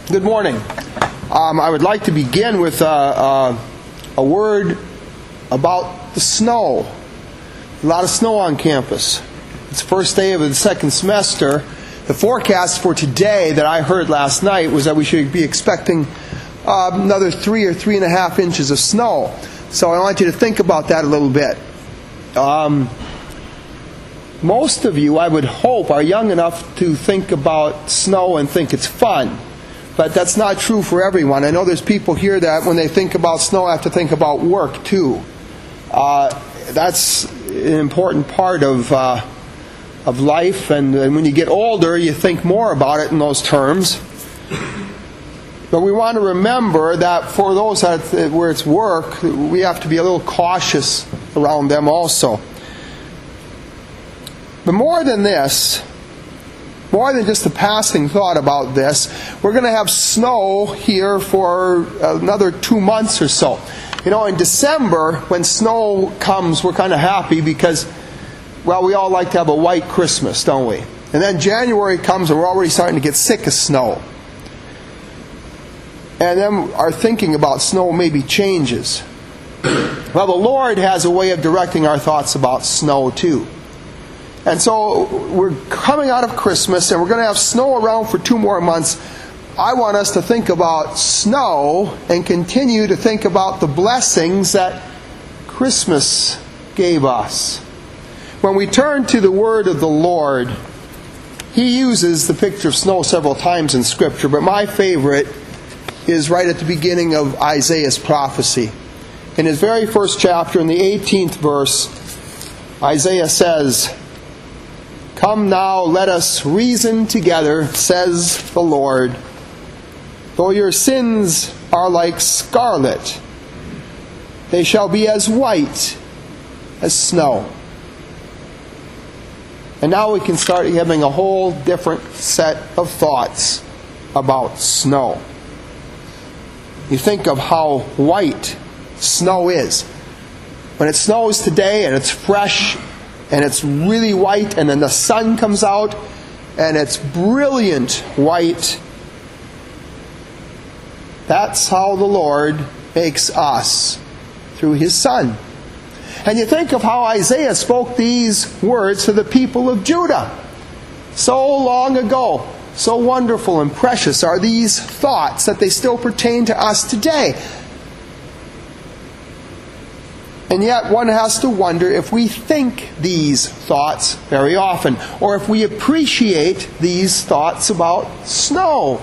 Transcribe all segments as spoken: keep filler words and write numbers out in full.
Good morning. Um, I would like to begin with uh, uh, a word about the snow. A lot of snow on campus. It's the first day of the second semester. The forecast for today that I heard last night was that we should be expecting uh, another three or three and a half inches of snow. So I want you to think about that a little bit. Um, most of you, I would hope, are young enough to think about snow and think it's fun. But that's not true for everyone. I know there's people here that when they think about snow have to think about work too. Uh, that's an important part of uh, of life, and, and when you get older you think more about it in those terms. But we want to remember that for those that, where it's work, we have to be a little cautious around them also. But more than this, more than just a passing thought about this, we're going to have snow here for another two months or so. You know, in December, when snow comes, we're kind of happy because, well, we all like to have a white Christmas, don't we? And then January comes and we're already starting to get sick of snow. And then our thinking about snow maybe changes. Well, the Lord has a way of directing our thoughts about snow too. And so we're coming out of Christmas and we're going to have snow around for two more months. I want us to think about snow and continue to think about the blessings that Christmas gave us. When we turn to the Word of the Lord, He uses the picture of snow several times in Scripture, but my favorite is right at the beginning of Isaiah's prophecy. In his very first chapter, in the eighteenth verse, Isaiah says, "Come now, let us reason together, says the Lord. Though your sins are like scarlet, they shall be as white as snow." And now we can start having a whole different set of thoughts about snow. You think of how white snow is. When it snows today and it's fresh and it's really white, and then the sun comes out and it's brilliant white. That's how the Lord makes us through His Son. And you think of how Isaiah spoke these words to the people of Judah so long ago. So wonderful and precious are these thoughts that they still pertain to us today. And yet one has to wonder if we think these thoughts very often, or if we appreciate these thoughts about snow.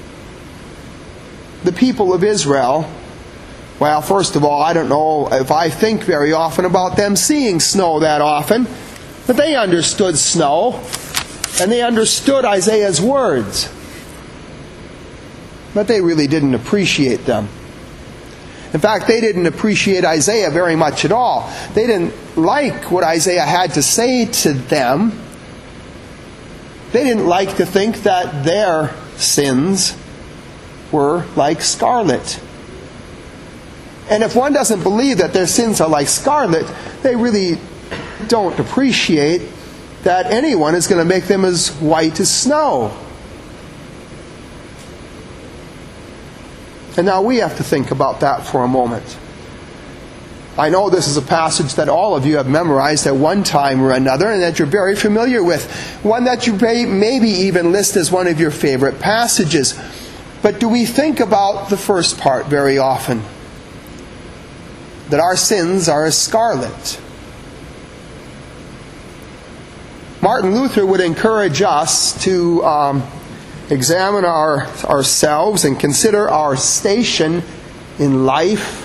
The people of Israel, well, first of all, I don't know if I think very often about them seeing snow that often, but they understood snow, and they understood Isaiah's words. But they really didn't appreciate them. In fact, they didn't appreciate Isaiah very much at all. They didn't like what Isaiah had to say to them. They didn't like to think that their sins were like scarlet. And if one doesn't believe that their sins are like scarlet, they really don't appreciate that anyone is going to make them as white as snow. And now we have to think about that for a moment. I know this is a passage that all of you have memorized at one time or another, and that you're very familiar with. One that you may maybe even list as one of your favorite passages. But do we think about the first part very often? That our sins are as scarlet. Martin Luther would encourage us to um, examine our, ourselves and consider our station in life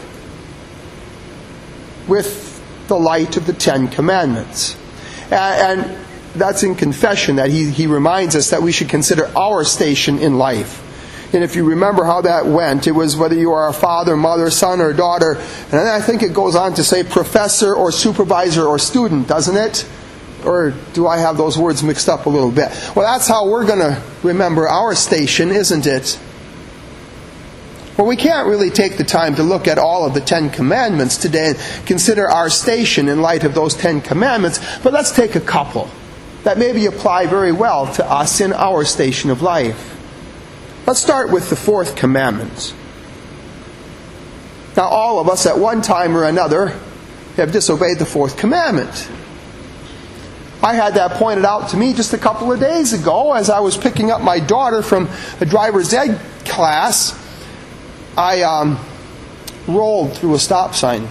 with the light of the Ten Commandments. And, and that's in confession that he, he reminds us that we should consider our station in life. And if you remember how that went, it was whether you are a father, mother, son, or daughter. And then I think it goes on to say professor or supervisor or student, doesn't it? Or do I have those words mixed up a little bit? Well, that's how we're going to remember our station, isn't it? Well, we can't really take the time to look at all of the Ten Commandments today and consider our station in light of those Ten Commandments, but let's take a couple that maybe apply very well to us in our station of life. Let's start with the fourth commandment. Now, all of us at one time or another have disobeyed the fourth commandment. I had that pointed out to me just a couple of days ago as I was picking up my daughter from a driver's ed class. I um, rolled through a stop sign.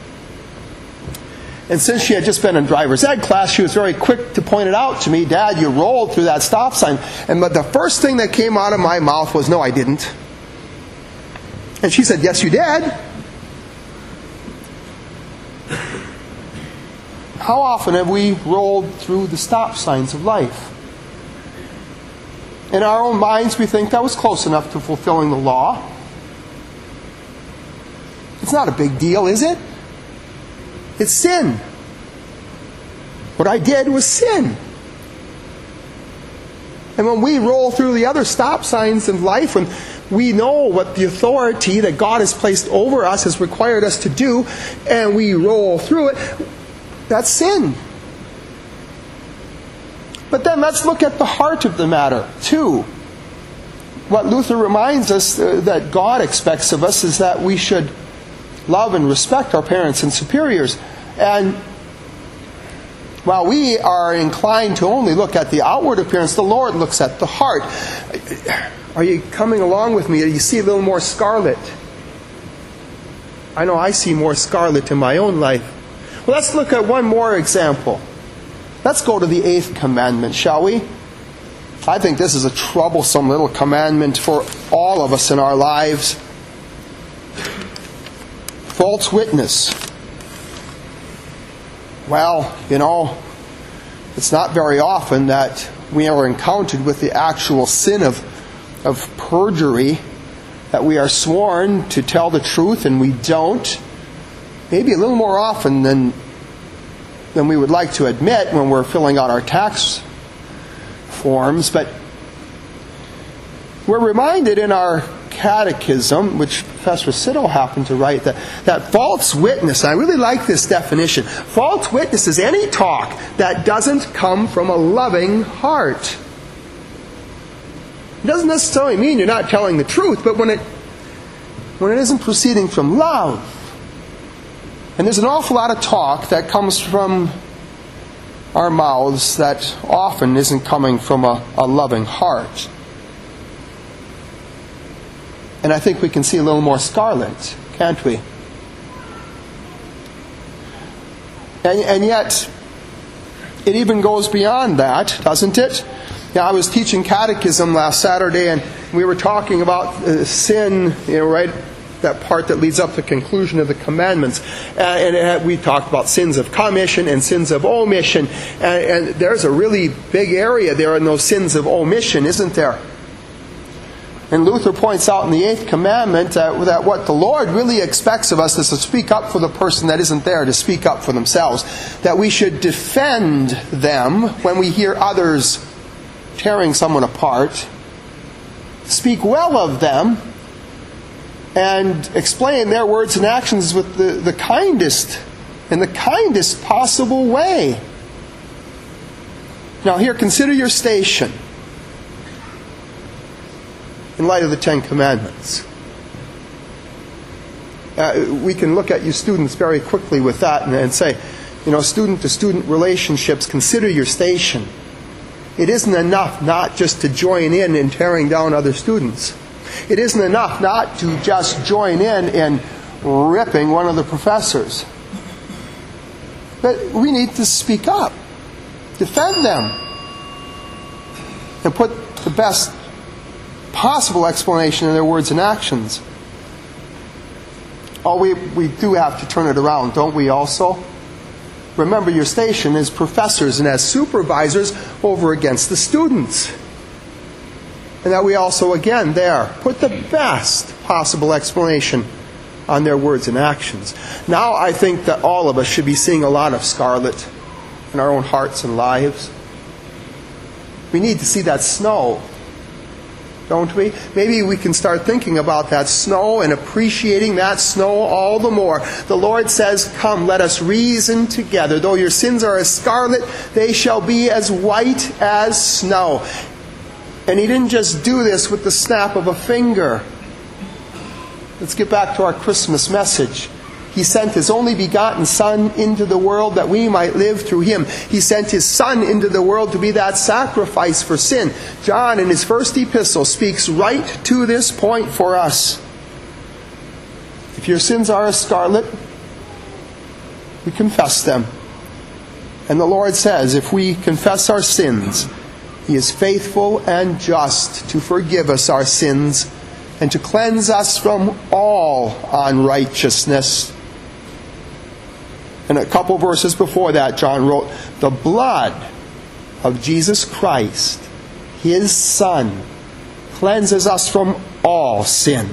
And since she had just been in driver's ed class, she was very quick to point it out to me. Dad, you rolled through that stop sign. And but the first thing that came out of my mouth was, no, I didn't. And she said, yes, you did. How often have we rolled through the stop signs of life? In our own minds, we think that was close enough to fulfilling the law. It's not a big deal, is it? It's sin. What I did was sin. And when we roll through the other stop signs of life, when we know what the authority that God has placed over us has required us to do, and we roll through it, that's sin. But then let's look at the heart of the matter, too. What Luther reminds us uh, that God expects of us is that we should love and respect our parents and superiors. And while we are inclined to only look at the outward appearance, the Lord looks at the heart. Are you coming along with me? Do you see a little more scarlet? I know I see more scarlet in my own life. Well, let's look at one more example. Let's go to the eighth commandment, shall we? I think this is a troublesome little commandment for all of us in our lives. False witness. Well, you know, it's not very often that we are encountered with the actual sin of, of perjury, that we are sworn to tell the truth and we don't. Maybe a little more often than, than we would like to admit when we're filling out our tax forms. But we're reminded in our catechism, which Professor Siddle happened to write, that, that false witness, and I really like this definition, false witness is any talk that doesn't come from a loving heart. It doesn't necessarily mean you're not telling the truth, but when it when it isn't proceeding from love. And there's an awful lot of talk that comes from our mouths that often isn't coming from a, a loving heart. And I think we can see a little more scarlet, can't we? And, and yet, it even goes beyond that, doesn't it? Now, I was teaching catechism last Saturday, and we were talking about uh, sin, you know, right? That part that leads up to the conclusion of the commandments. Uh, and it had, we talked about sins of commission and sins of omission. And, and there's a really big area there in those sins of omission, isn't there? And Luther points out in the eighth commandment uh, that what the Lord really expects of us is to speak up for the person that isn't there, to speak up for themselves. That we should defend them when we hear others tearing someone apart. Speak well of them and explain their words and actions with the, the kindest, in the kindest possible way. Now here, consider your station in light of the Ten Commandments. Uh, we can look at you students very quickly with that and, and say, you know, student-to-student relationships, consider your station. It isn't enough not just to join in in tearing down other students. It isn't enough not to just join in in ripping one of the professors. But we need to speak up, defend them, and put the best possible explanation in their words and actions. Oh, we, we do have to turn it around, don't we also? Remember your station as professors and as supervisors over against the students. And that we also, again, there, put the best possible explanation on their words and actions. Now I think that all of us should be seeing a lot of scarlet in our own hearts and lives. We need to see that snow, don't we? Maybe we can start thinking about that snow and appreciating that snow all the more. The Lord says, come, let us reason together. Though your sins are as scarlet, they shall be as white as snow. And He didn't just do this with the snap of a finger. Let's get back to our Christmas message. He sent His only begotten Son into the world that we might live through Him. He sent His Son into the world to be that sacrifice for sin. John, in his first epistle, speaks right to this point for us. If your sins are as scarlet, we confess them. And the Lord says, if we confess our sins, He is faithful and just to forgive us our sins and to cleanse us from all unrighteousness. And a couple verses before that, John wrote, the blood of Jesus Christ, His Son, cleanses us from all sin.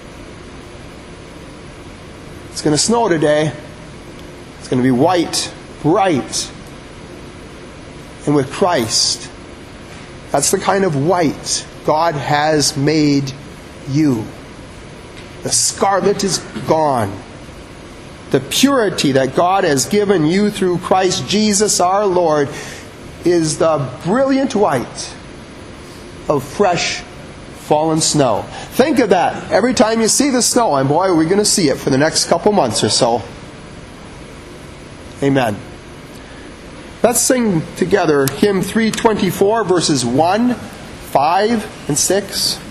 It's going to snow today. It's going to be white, bright. And with Christ, that's the kind of white God has made you. The scarlet is gone. The purity that God has given you through Christ Jesus our Lord is the brilliant white of fresh fallen snow. Think of that every time you see the snow, and boy, are we going to see it for the next couple months or so. Amen. Let's sing together hymn three twenty-four, verses one, five, and six.